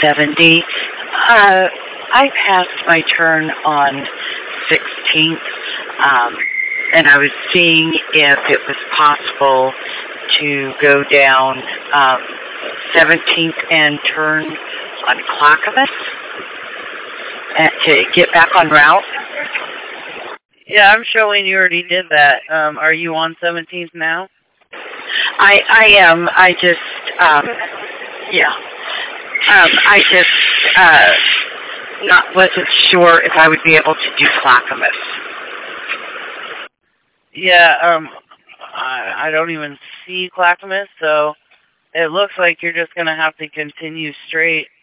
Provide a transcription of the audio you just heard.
70. I passed my turn on 16th, and I was seeing if it was possible to go down 17th and turn on Clackamas and to get back on route. Yeah, I'm showing you already did that. Are you on 17th now? I am. I just, yeah. I just wasn't sure if I would be able to do Clackamas. Yeah, I don't even see Clackamas, so it looks like you're just going to have to continue straight